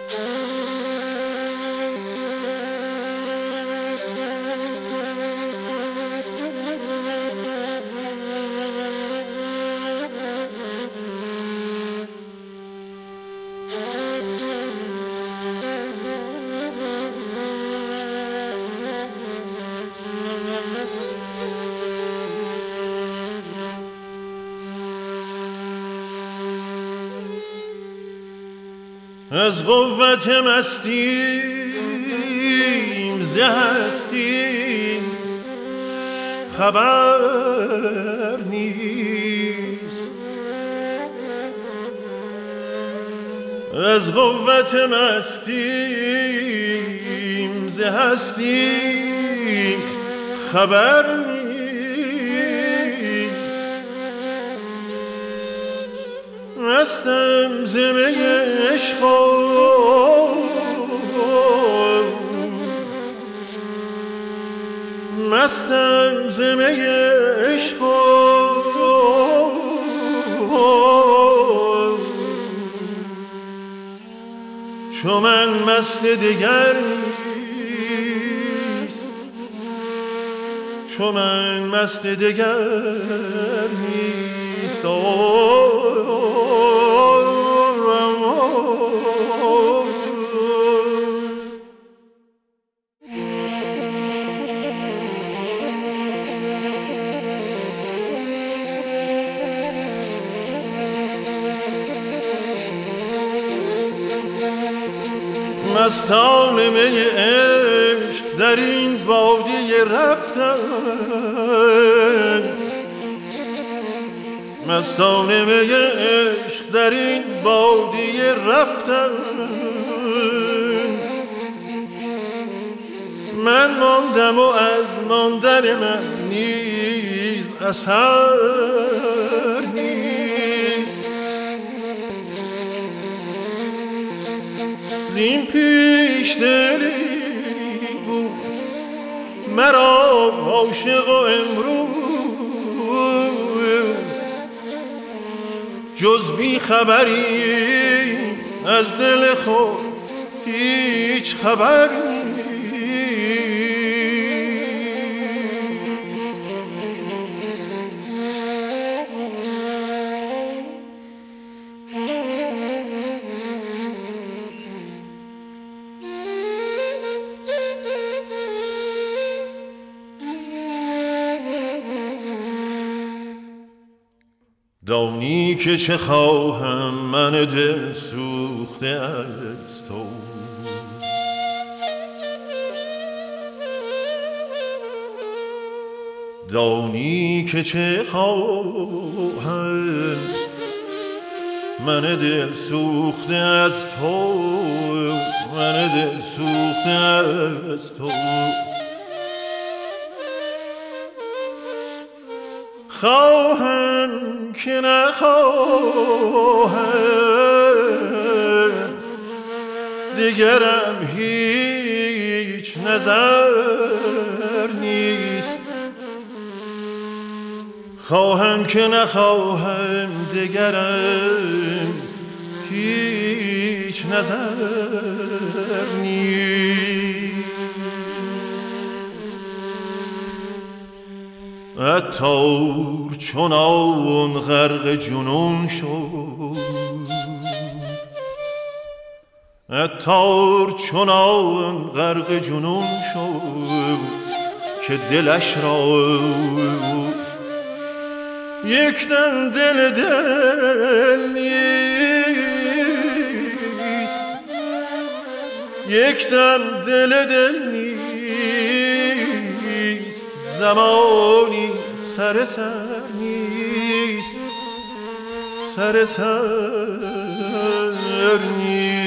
از قوت مستیم ز هستیم خبر نیست. از قوت مستیم ز هستیم خبر نیست. مستم ز می عشق مستم ز می عشق چو من مست دگر نیست، چو من مست دگر نیست. مستان می عشق در این وادی رفتند، مستان می عشق در این وادی رفتند. من ماندم و از ماندن من نیز اثر نیست. زین پیش دلی بود مرا عاشق و امروز جز بی خبری از دل خود هیچ خبر نیست. دانی که چه خواهم من دل سوخته از تو، دانی که چه خواهم من دل سوخته از تو، من دل سوخته از تو. خواهم که نخواهم دیگرم هیچ نظر نیست. خواهم که نخواهم دیگرم هیچ نظر نیست. عطار چنان غرق جنون شد، عطار چنان غرق جنون شد که دلش را یک دم دل نیست، یک دم دل نیست. زمانی سر نیست، سر نیست.